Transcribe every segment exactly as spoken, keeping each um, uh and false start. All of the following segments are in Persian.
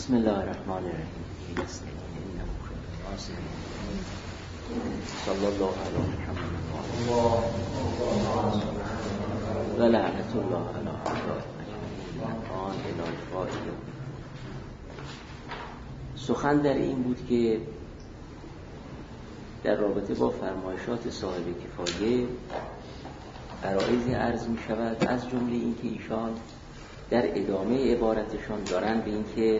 بسم الله الرحمن الرحیم. صلی الله علی محمد و لعنت الله علی اعداء المجرمین. سخن در این بود که در رابطه با فرمایشات صاحب کفایه عرایضی عرض می شود، از جمله این که ایشان در ادامه عبارتشان دارن به این که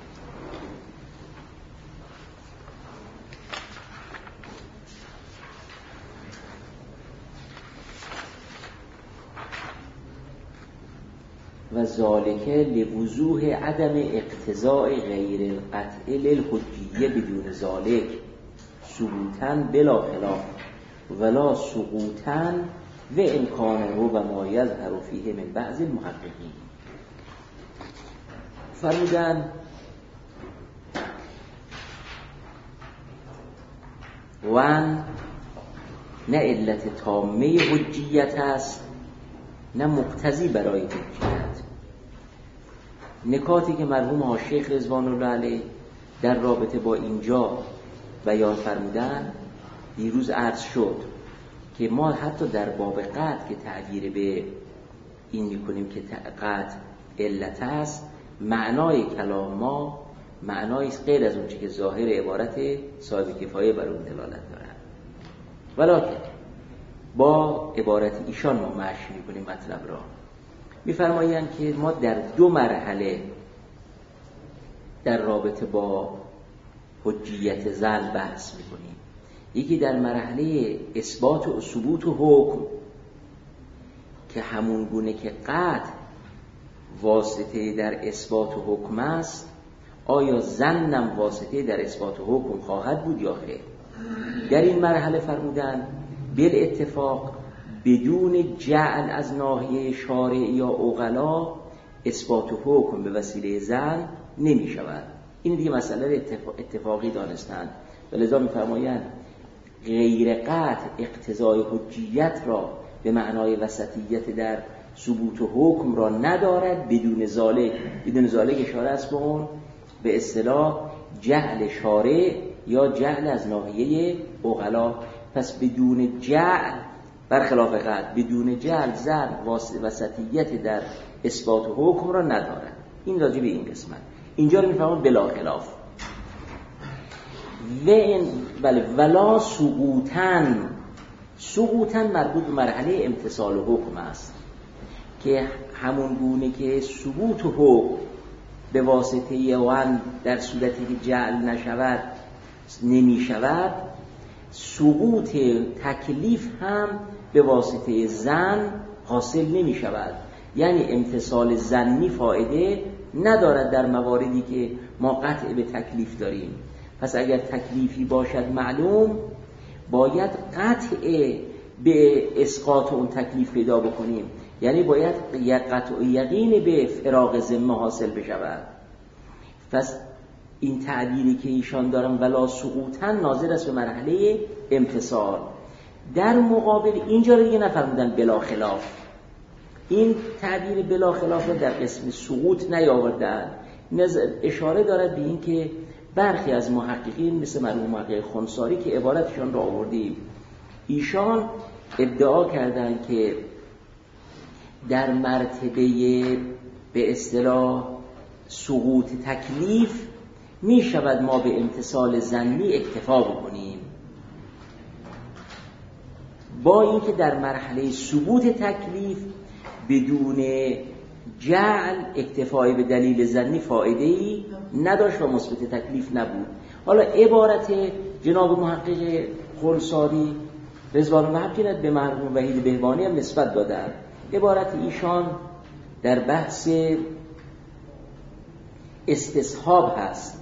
و ذالک لوضوح عدم اقتضاء غیر القطع للحجیه بدون ذالک ثبوتاً بلا خلاف ولا سقوطاً و امکانه و ما یظهر فیه من بعض المحققین. فرمودن وان نه علت تامه حجیت است نه مقتضی برای حجیت. نکاتی که مرحوم شیخ رضوان الله علیه در رابطه با اینجا بیان فرمودن دیروز عرض شد که ما حتی در باب قطع که تعبیر به این میکنیم که قطع علت است، معنای کلام ما معنایی غیر از اون چیزی که ظاهر عبارت صاحب کفایه بر اون دلالت دارد. ولکن با عبارت ایشان ما مشی میکنیم مطلب را. میفرمایند که ما در دو مرحله در رابطه با حجیت ظن بحث میکنیم. یکی در مرحله اثبات و ثبوت و حکم که همون گونه که قطع واسطه در اثبات و حکم است، آیا ظنم واسطه در اثبات و حکم خواهد بود یا خیر؟ در این مرحله فرمودن بالاتفاق بدون جعل از ناحیه شارع یا عقلا اثبات و حکم به وسیله ظن نمی شود. این دیگه مسئله اتفاقی دانستند و لذا می‌فرمایند غیر قطع اقتضای حجیت را به معنای وسطیت در ثبوت و حکم را ندارد. بدون ذالک بدون ذالک اشاره است به اون به اصطلاح جعل شارع یا جعل از ناحیه عقلا. پس بدون جعل برخلاف قطع بدون جعل ظن وسطیت در اثبات و حکم را ندارد. این راجع به این قسمت. اینجا رو می‌فهمون بلا خلاف و این بله ولا سقوطن. سقوطن مربوط به مرحله امتثال و حکم است که همون گونه که ثبوت و حکم به واسطه وان در صورتی که جعل نشود نمی شود، سقوط تکلیف هم به واسطه ظن حاصل نمی شود. یعنی امتثال ظنی فایده ندارد در مواردی که ما قطع به تکلیف داریم. پس اگر تکلیفی باشد معلوم، باید قطع به اسقاط اون تکلیف پیدا بکنیم. یعنی باید قطع و یقین به فراغ ذمه حاصل بشود. پس این تعبیری که ایشان دارن ولا سقوطن ناظر است به مرحله امتثال. در مقابل اینجا رو دیگه نفرمودن بلا خلاف. این تعبیر بلا خلاف در قسم سقوط نیاوردن. اشاره دارد به این که برخی از محققین مثل مرحوم محقق خنساری که عبارتشان را آوردیم، ایشان ادعا کردند که در مرتبه به اصطلاح سقوط تکلیف می شود ما به امتثال ظنی اکتفا بکنیم، با اینکه در مرحله ثبوت تکلیف بدون جعل اکتفای به دلیل ظنی فایده‌ای نداشت و مثبت تکلیف نبود. حالا عبارت جناب محقق خنساری رضوان الله حقیقت به مرحوم وحید بهبانی هم نسبت دادن. عبارت ایشان در بحث استصحاب هست.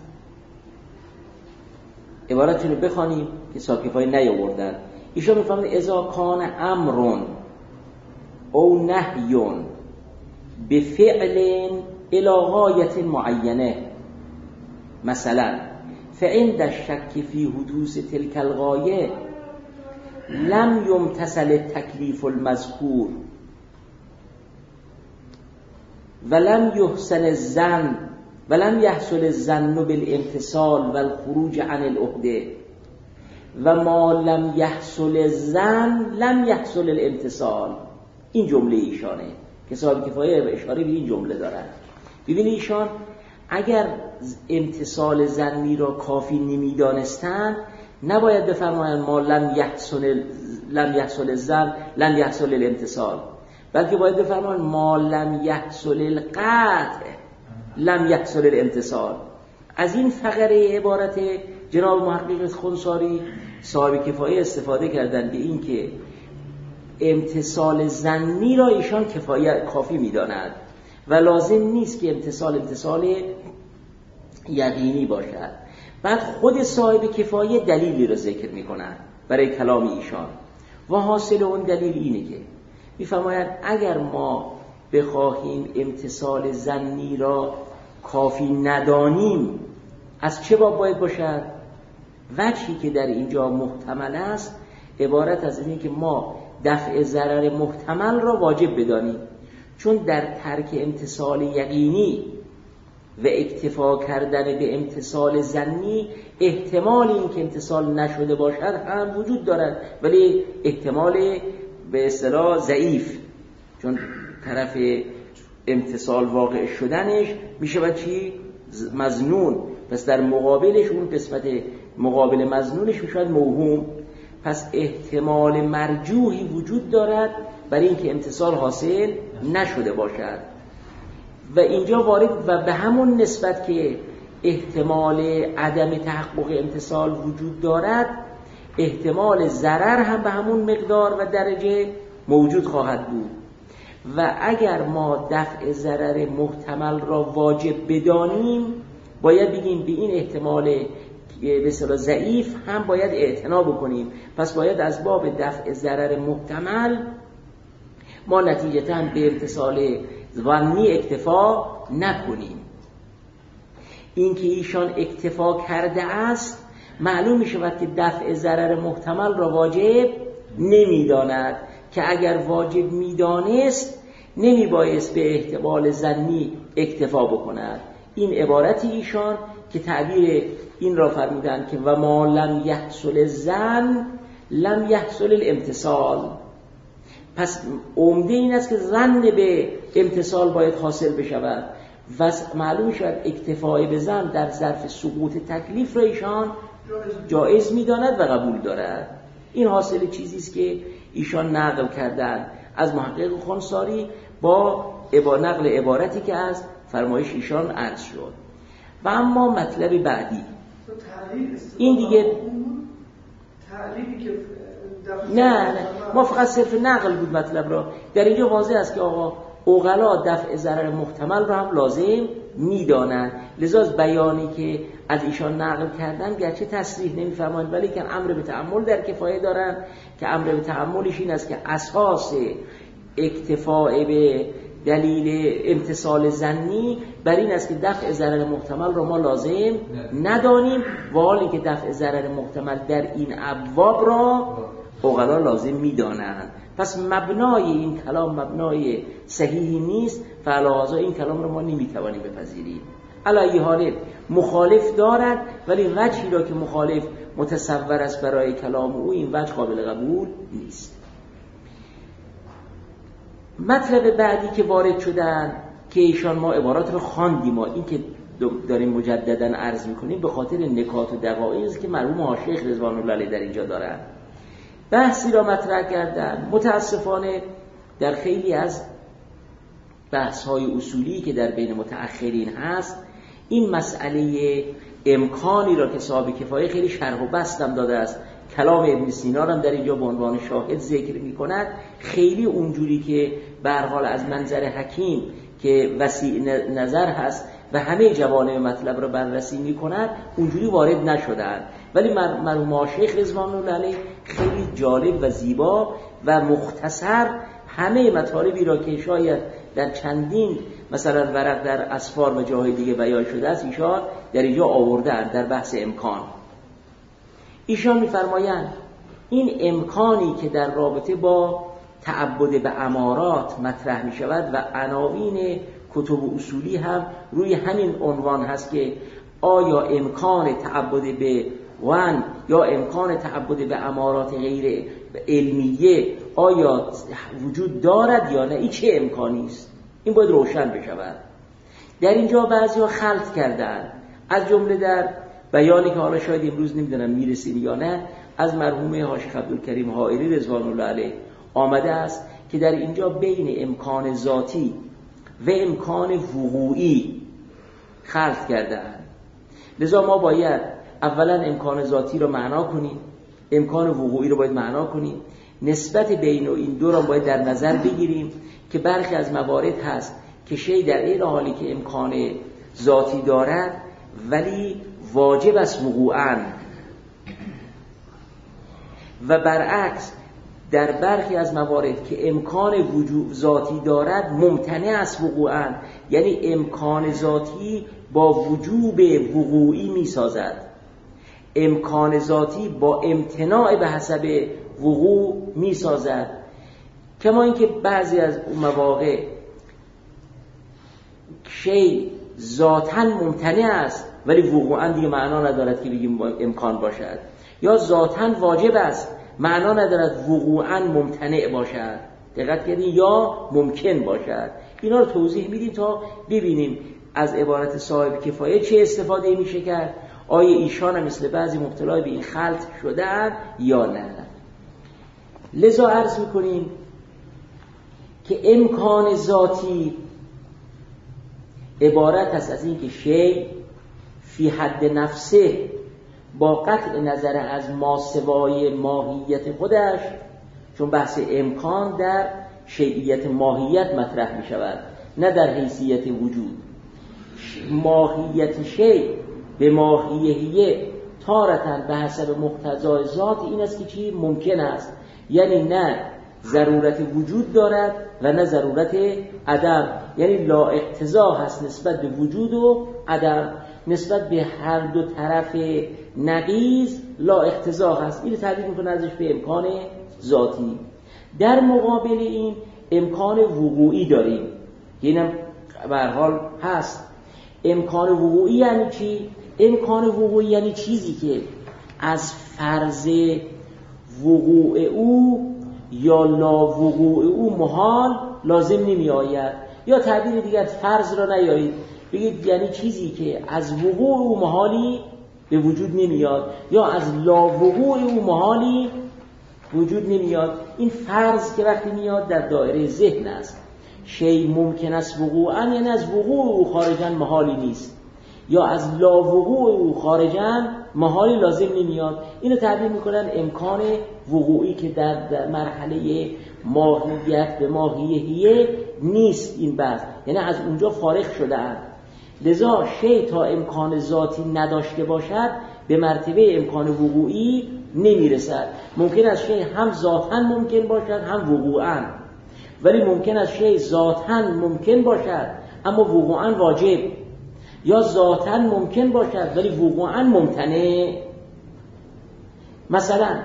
عبارتشون رو بخوانیم که ساکفای نیاوردن. ایشان میفهمند اذا کان امرون او نهیون به فعل الی غایت معینه، مثلا فعند الشک فی حدوث تلک الغایه لم یمتثل التکلیف المذکور ولم یحسن الظن ولم یحصل الظن بالامتثال والخروج عن العهده و ما لم یحصل الظن لم یحصل الامتثال. این جمله ایشانه که صاحب کفایه اشاره به این جمله دارد. ببینید ایشان اگر امتثال ظنی را کافی نمیدانستند نباید بفرمایند ما لم یحصل لم یحصل الظن لم یحصل الامتثال، بلکه باید بفرمایند ما لم یحصل القطع لم یحصل الامتثال. از این فقره عبارت جناب محقق خنثاری صاحب کفایه استفاده کردن به این که امتثال ظنی را ایشان کفایت کافی می‌دانند و لازم نیست که امتثال امتثال یقینی باشد. بعد خود صاحب کفایه دلیلی را ذکر می‌کنند برای کلام ایشان و حاصل اون دلیل اینه که می‌فرمایند اگر ما بخواهیم امتثال ظنی را کافی ندانیم از چه باب باید باشد؟ وجهی که در اینجا محتمل است عبارت از اینه که ما دفع ضرر محتمل را واجب بدانیم، چون در ترک امتثال یقینی و اکتفا کردن به امتثال ظنی احتمال این که امتثال نشده باشد هم وجود دارد، ولی احتمال به اصطلاح ضعیف، چون طرف امتثال واقع شدنش میشه با چی؟ مظنون. پس در مقابلش اون قسمت مقابل مظنونش میشه موهوم. پس احتمال مرجوحی وجود دارد برای اینکه امتثال حاصل نشده باشد و اینجا وارد و به همون نسبت که احتمال عدم تحقق امتثال وجود دارد احتمال ضرر هم به همون مقدار و درجه موجود خواهد بود و اگر ما دفع ضرر محتمل را واجب بدانیم باید بگیم به این احتمال به اصطلاح ضعیف هم باید اعتنا بکنیم. پس باید از باب دفع ضرر محتمل ما نتیجتاً به امتثال ظنی اکتفا نکنیم. این که ایشان اکتفا کرده است معلوم می شود که دفع ضرر محتمل را واجب نمی داند که اگر واجب می دانست نمی بایست به احتمال ظنی اکتفا بکند. این عبارتی ایشان که تعبیر این را فرمودند که و ما لم یحصل الظن لم یحصل الامتثال. پس عمده این است که ظن به امتثال باید حاصل بشود و معلوم شود اکتفای به ظن در ظرف سقوط تکلیف را ایشان جایز می‌داند و قبول دارد. این حاصل چیزی است که ایشان نقل کردند از محقق خنثاری با نقل عبارتی که از فرمایش ایشان عرض شد. و اما مطلب بعدی این دیگه تعلیلی که نه نه ما فقط صرف نقل بود مطلب را. در اینجا واضح است که آقا عقلا دفع ضرر محتمل را هم لازم میدانند، لذا بیانی که از ایشان نقل کردن گرچه تصریح نمیفرمایند ولی که امر به تأمل در کفایه دارند که امر به تأملش این است که اساس اکتفاء به دلیل امتثال ظنی بر این است که دفع ضرر محتمل را ما لازم ندانیم و حالی که دفع ضرر محتمل در این ابواب را عقلا لازم میدانند. پس مبنای این کلام مبنای صحیحی نیست و علاوه این کلام را ما نمیتوانیم بپذیریم. علی حال مخالف دارد ولی وجهی را که مخالف متصور است برای کلام او این وجه قابل قبول نیست. مطلب بعدی که وارد شدن که ایشان ما عبارات رو خواندیم، ما این که داریم مجددا عرض میکنیم به خاطر نکات و دقایقی است که مرحوم آشیخ رضوان الله علیه در اینجا دارن. بحثی را مطرح کردن. متاسفانه در خیلی از بحث‌های اصولی که در بین متأخرین هست این مسئله امکانی را که صاحب کفایه خیلی شرح و بستم داده است، کلام ابن سینا هم در اینجا به عنوان شاهد ذکر می‌کند، خیلی اونجوری که به هر حال از منظر حکیم که وسیع نظر هست و همه جوانب مطلب را بررسی می‌کند اونجوری وارد نشدند، ولی مرحوم شیخ رضوان الله علیه خیلی جالب و زیبا و مختصر همه مطالبی را که شاید در چندین مثلا ورق در اسفار و جاهای دیگه بیان شده است ایشان در اینجا آوردند در بحث امکان. ایشان می‌فرمایند این امکانی که در رابطه با تعبد به امارات مطرح می‌شود و عناوین کتب اصولی هم روی همین عنوان هست که آیا امکان تعبد به وان یا امکان تعبد به امارات غیر علمیه آیا وجود دارد یا نه، این چه امکانی است؟ این باید روشن بشود. در اینجا بعضی‌ها خلط کردن، از جمله در بیانی که حالا شاید امروز نمیدونم میرسیم یا نه از مرحوم حاج عبدالکریم حائری رضوان الله علیه آمده است که در اینجا بین امکان ذاتی و امکان وقوعی خلط کردن. لذا ما باید اولا امکان ذاتی رو معنا کنیم، امکان وقوعی رو باید معنا کنیم، نسبت بین این دو را باید در نظر بگیریم که برخی از موارد هست که شی در این حالی که امکان ذاتی دارد ولی واجب است وقوعاً، و برعکس در برخی از موارد که امکان وجود ذاتی دارد ممتنع است وقوعاً، یعنی امکان ذاتی با وجوب وقوعی می سازد، امکان ذاتی با امتناع به حسب وقوع می سازد. کما اینکه بعضی از مواقع شی ذاتاً ممتنع است ولی وقوعاً دیگه معنا ندارد که بگیم امکان باشد، یا ذاتاً واجب است معنا ندارد وقوعاً ممتنع باشد، دقت کردین، یا ممکن باشد. اینا رو توضیح میدیم تا ببینیم از عبارت صاحب کفایه چه استفاده میشه کرد، آیا ایشان هم مثل بعضی مبتلا به این خلط شدن یا نه. لذا عرض میکنیم که امکان ذاتی عبارت است از این که شی فی حد نفسه با قطع نظر از ماسوای ماهیت خودش، چون بحث امکان در شیعیت ماهیت مطرح می شود نه در حیثیت وجود، ماهیت شی به ماهیهیه تارتن به حسب مقتضای ذات این است که چی ممکن است، یعنی نه ضرورت وجود دارد و نه ضرورت عدم، یعنی لا اقتضا هست نسبت به وجود و عدم، نسبت به هر دو طرف نقیض لا اقتضا هست. این تعبیر میکنه ازش به امکان ذاتی. در مقابل این امکان وقوعی داریم، اینم به هر حال هست. امکان وقوعی یعنی چی؟ امکان وقوعی یعنی چیزی که از فرض وقوع او یا لا وقوع او محال لازم نمی آید، یا تعبیر دیگر فرض را نیایید بگید یعنی چیزی که از وقوع او محالی به وجود نمیاد یا از لا وقوع او محالی وجود نمیاد. این فرض که وقتی میاد در دایره ذهن است، شی ممکن است وقوعا یعنی از وقوع او خارجا محالی نیست، یا از لا وقوع او خارجا محالی لازم نمیاد. اینو تعبیر میکنن امکان وقوعی که در مرحله ماهیت به ماهیهیه نیست این بحث، یعنی از اونجا فارغ شده‌اند. لذا شی تا امکان ذاتی نداشته باشد به مرتبه امکان وقوعی نمیرسد. ممکن است شی هم ذاتاً ممکن باشد هم وقوعاً، ولی ممکن است شی ذاتاً ممکن باشد اما وقوعاً واجب، یا ذاتاً ممکن باشد ولی وقوعاً ممتنع. مثلا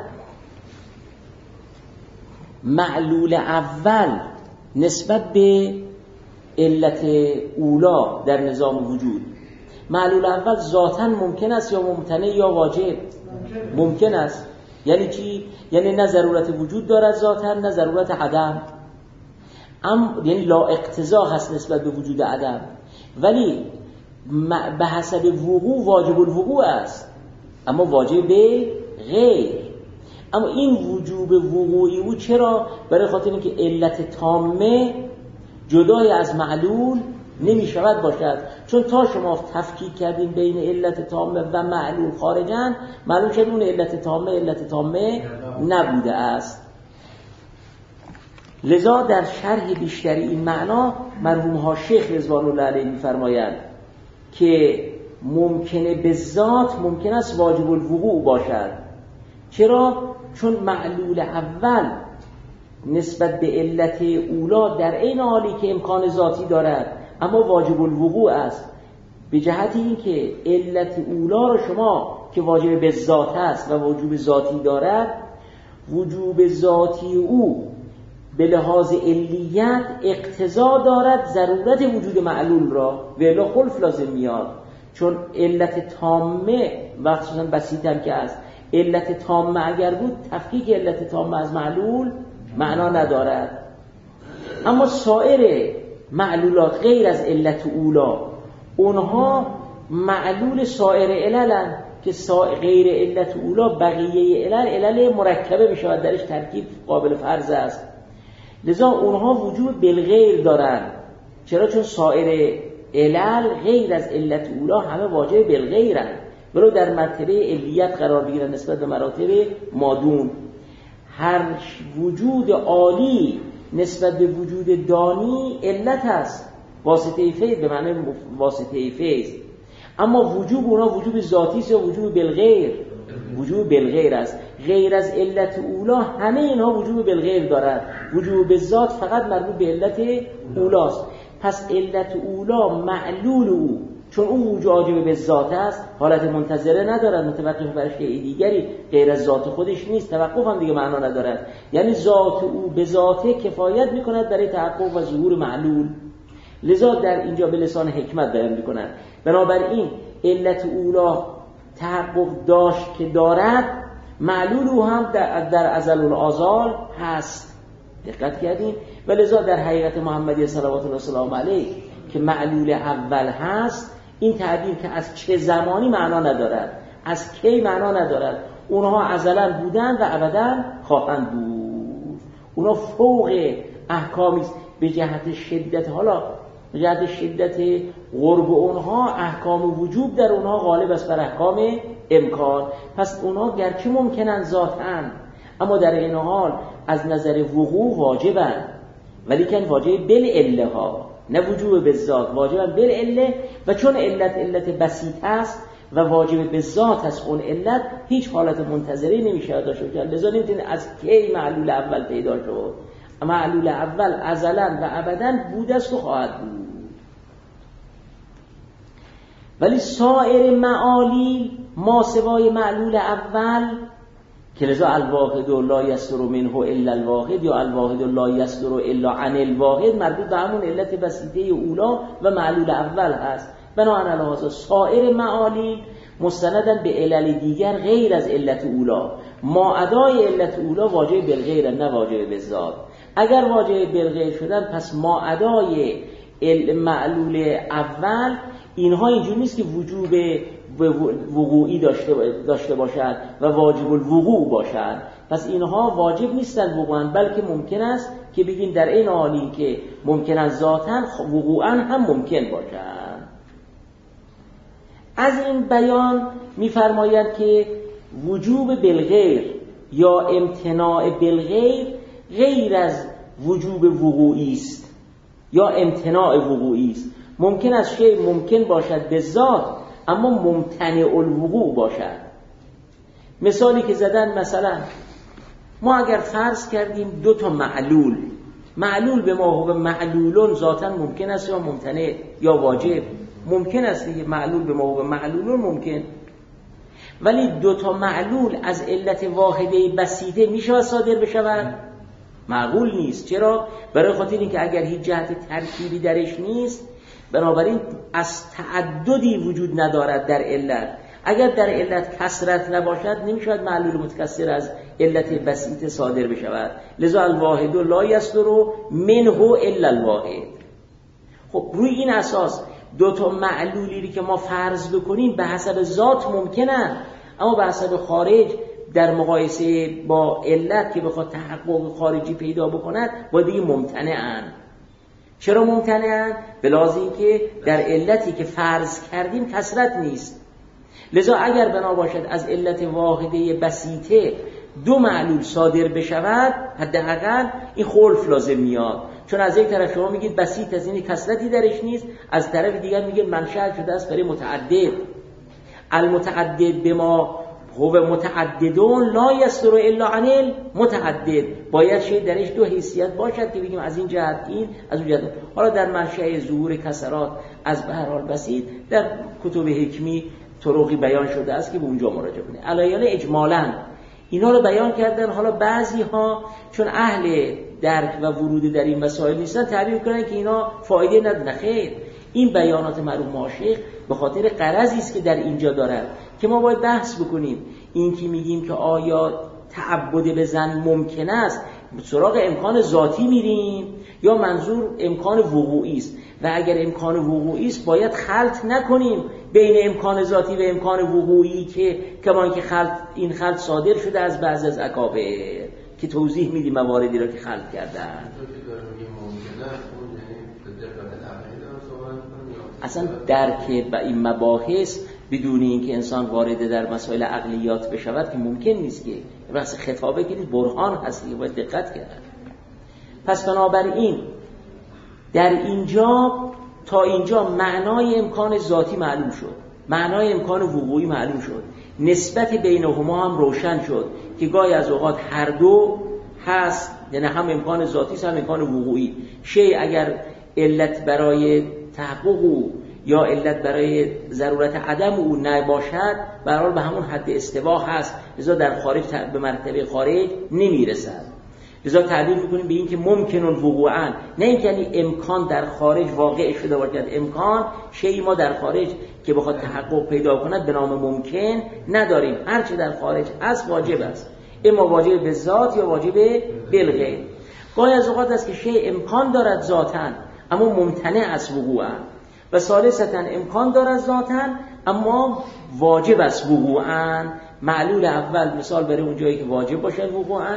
معلول اول نسبت به علت اولا در نظام وجود، معلول اول ذاتاً ممکن است یا ممتنع یا واجب؟ ممکن است. یعنی چی؟ یعنی نه ضرورت وجود دارد ذاتاً نه ضرورت عدم، ام یعنی لا اقتضا هست نسبت به وجود عدم، ولی به حسب وقوع واجب الوقوع است اما واجب غیر. اما این وجوب وقوعی او چرا؟ برای خاطر اینکه علت تامه جدای از معلول نمی شود باشد، چون تا شما تفکیک کردین بین علت تامه و معلول خارجن، معلوم شد اون علت تامه علت تامه نبوده است. لذا در شرح بیشتری این معنا مرحوم ها شیخ رضوان الله علیه می‌فرمایند که ممکنه به ذات ممکن است واجب الوقوع باشد. چرا؟ چون معلول اول نسبت به علت اولا در این حالی که امکان ذاتی دارد اما واجب الوقوع است، به جهت این که علت اولا رو شما که واجب به ذات است و وجوب ذاتی دارد، وجوب ذاتی او به لحاظ علیت اقتضا دارد ضرورت وجود معلول را و الا خلف لازم میاد، چون علت تامه و خصوصا بسیط هم که است، علت تامه اگر بود تفکیک علت تامه از معلول معنا ندارد. اما سایر معلولات غیر از علت اولا اونها معلول سایر عللن که غیر علت اولا بقیه علل علل مرکبه بشود، درش ترکیب قابل فرض است، لذا اونها وجود بالغیر دارن. چرا؟ چون سایر علل غیر از علت اولا همه واجب بالغیرن، ولو در مرتبه علیت قرار بگیرن نسبت به مراتب مادون. هر وجود عالی نسبت به وجود دانی علت است، واسطه فیض به معنی واسطه فیض، اما وجوب اونا وجوب ذاتی است یا وجوب بالغیر؟ وجوب بالغیر است. غیر از علت اولا همه اینها وجوب بالغیر دارند، وجوب بالذات فقط مربوط به علت اولاست. پس علت اولا معلول او، چون اون وجود واجب به ذات است، حالت منتظره ندارد، متوقف بر شیء دیگری غیر از ذات خودش نیست، توقف هم دیگه معنا ندارد. یعنی ذات او به ذاته کفایت میکند برای تحقق و ظهور معلول. لذا در اینجا به لسان حکمت بیان میکنند بنابراین علت اولا تحقق داشت که دارد، معلول او هم در, در ازل الآزال هست. دقت کردین؟ و لذا در حقیقت محمدی صلوات الله وسلام علیه که معلول اول هست، این تعبیر که از چه زمانی معنا ندارد، از کی معنا ندارد، اونها ازلا بودن و ابدا خواهند بود. اونها فوق احکامی به جهت شدت، حالا به جهت شدت قرب اونها احکام وجوب در اونها غالب است بر احکام امکان. پس اونها گرچه ممکنن ذاتن، اما در این حال از نظر وقوع واجبن، ولیکن واجب بالعله ها، نه وجوب بالذات، واجبن بالعله. و چون علت علت بسیط است و واجب بالذات است، اون علت هیچ حالت منتظری نمیشه داشته باشه. لذا نمیتونید از کی معلول اول پیدا شد. معلول اول ازلا و ابدا بود است و خواهد بود. ولی سایر معالی ما سوای معلول اول که لذا الواحد لا یصدر منه الا الواحد یا الواحد لا یصدر الا عن الواحد مربوط به همون علت بسیطه اولا و معلول اول هست. بنابراین لحاظا سایر معالی مستندن به علل دیگر غیر از علت اولا. ما ادای علت اولا واجب بالغیر نه واجب بالذات. اگر واجب بالغیر شدن پس ما ادای معلول اول اینها اینجور نیست که وجوب وقوعی داشته داشته باشد و واجب الوقوع باشد. پس اینها واجب نیستن وقوعا، بلکه ممکن است که بگیم در این حالی که ممکن است ذاتاً وقوعا هم ممکن باشد. از این بیان می‌فرماید که وجوب بالغیر یا امتناع بالغیر غیر از وجوب وقوعی است یا امتناع وقوعی است. ممکن است شیء ممکن باشد به ذات اما ممتنع الوقوع باشد. مثالی که زدن، مثلا ما اگر فرض کردیم دو تا معلول، معلول به ما هو معلولون ذاتاً ممکن است یا ممتنع یا واجب، ممکن است دیگه، معلول به ما هو معلولون ممکن، ولی دو تا معلول از علت واحده بسیطه میشه صادر بشود؟ معقول نیست. چرا؟ برای خاطر اینکه اگر هیچ جهت ترکیبی درش نیست، بنابراین از تعددی وجود ندارد در علت. اگر در علت کثرت نباشد نمیشود معلول متکثر از علت بسیط صادر بشود. لذا الواحد لا یصدر منه الا الواحد. خب روی این اساس دو تا معلولی که ما فرض بکنیم به حسب ذات ممکنه، اما به حسب خارج در مقایسه با علت که بخواد تحقق خارجی پیدا بکند با دیگه ممتنعن. چرا ممتنعن؟ به لحاظ اینکه در علتی که فرض کردیم کثرت نیست. لذا اگر بنا باشد از علت واحده بسیطه دو معلول صادر بشود، حداقل این خلف لازم میاد. چون از یک طرف شما میگید بسیط از این کثرتی درش نیست، از طرف دیگر میگید منشأ شده است برای متعدد. المتعدد به ما هو متعددون لا یصدر الا عن المتعدد. باید شی درش دو حیثیت باشد که بگیم از این جهت این، از اون جهت. حالا در منشأ ظهور کسرات از به هر حال بسیط در کتب حکمی طرقی بیان شده است که به اونجا مراجعه کنید. علایال اجمالاً اینا رو بیان کردن. حالا بعضی ها چون اهل درک و ورود در این مسائل نیستن تعبیر کنن که اینا فایده نداره. خیر، این بیانات مرحوم ماشیخ به خاطر غرضی است که در اینجا دارن که ما باید بحث بکنیم. این که میگیم که آیا تعبد به زن ممکن است، سراغ امکان ذاتی میریم یا منظور امکان وقوعی است؟ و اگر امکان وقوعی است باید خلط نکنیم بین امکان ذاتی و امکان وقوعی که کمان که خلط این خلط صادر شده از بعضی از اکابر که توضیح میدیم مواردی را که خلط کردن. اصلا درک و این مباحث بدون اینکه انسان وارد در مسائل عقلیات بشود که ممکن نیست، که بحث خطابه که برهان هست که باید دقت کرد. پس بنابراین در اینجا تا اینجا معنای امکان ذاتی معلوم شد، معنای امکان وقوعی معلوم شد، نسبت بینهما هم روشن شد که گاهی از اوقات هر دو هست، یعنی هم امکان ذاتی است هم امکان وقوعی. شیء اگر علت برای تحقق او یا علت برای ضرورت عدم او نباشد به هر حال به همون حد استوا هست، لذا در خارج به مرتبه خارج نمیرسد. لذا تعبیر میکنیم به این که ممکن الوقوعا، نه اینکه یعنی امکان در خارج واقع شده باشد. امکان شیئی ما در خارج که بخواد تحقق پیدا کند به نام ممکن نداریم. هر چه در خارج از واجب است، اما واجب به ذات یا واجب بالغیر. گاهی از اوقات است که شیء امکان دارد ذاتاً اما ممتنع است وقوعاً، و ثالثاً امکان دارد ذاتاً اما واجب است وقوعاً. معلول اول مثال برای اون جایی که واجب باشد وقوعاً،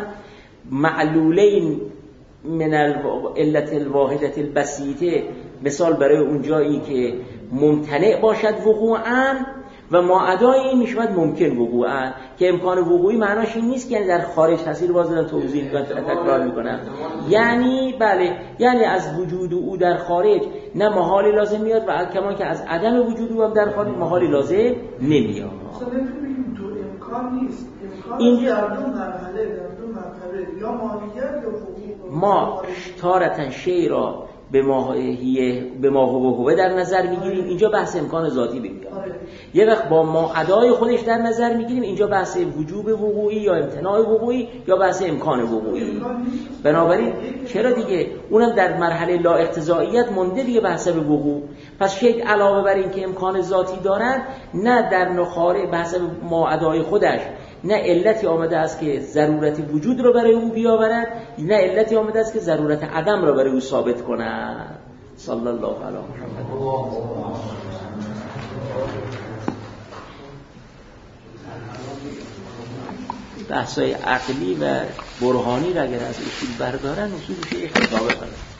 معلولین من العلت الواحدة البسیطه مثال برای اون جایی که ممتنع باشد وقوعاً، و معادای این میشود ممکن وقوعاً، که امکان وقوعی معناش این نیست که یعنی در خارج هستی. رو باز دارم توضیح و تکرار میکنم. یعنی بله، یعنی از وجود او در خارج نه محالی لازم میاد و کمان که از عدم وجود او هم در خارج محالی لازم نمیاد. اصلا نمیتونیم تو امکان نیست، امکان اینجا در دو مرحله، در دو مرحله یا ماهیت یا حقوق. ما تارتن شی را به ماهیه به ما هو در نظر میگیریم، اینجا بحث امکان ذاتی بگیریم. یه وقت با ما ادای خودش در نظر میگیریم، اینجا بحث وجوب وقوعی یا امتناع وقوعی یا بحث امکان وقوعی. بنابراین چرا دیگه اونم در مرحله لا اقتضائیت مونده دیگه بحث به وقوع. پس شیء علاوه بر این که امکان ذاتی دارد، نه در نخاره بحث ما ادای خودش نه علتی آمده است که ضرورت وجود رو برای او بیاورد، نه علتی آمده است که ضرورت عدم رو برای او ثابت کند. صلی الله علی محمد. بحثای عقلی و برهانی را اگر از اصول بردارن، اصولش اختلاف کنند.